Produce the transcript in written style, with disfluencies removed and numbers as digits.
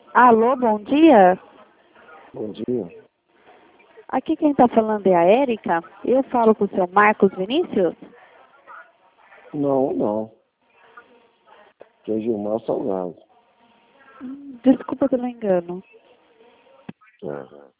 Alô, bom dia. Bom dia. Aqui quem está falando é a Érica. Eu falo com o seu Marcos Vinícius. Não, não. Que é Gilmar Salgado. Desculpa pelo engano. Aham.